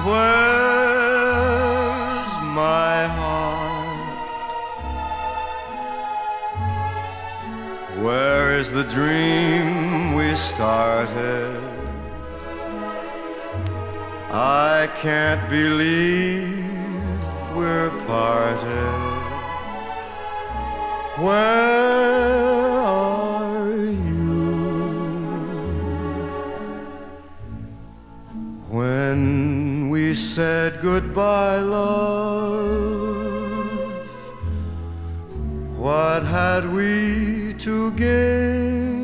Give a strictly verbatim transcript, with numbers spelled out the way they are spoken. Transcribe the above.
Where's my heart? Where is the dream we started? I can't believe we're parted. Where are you? When we said goodbye, love, what had we to gain?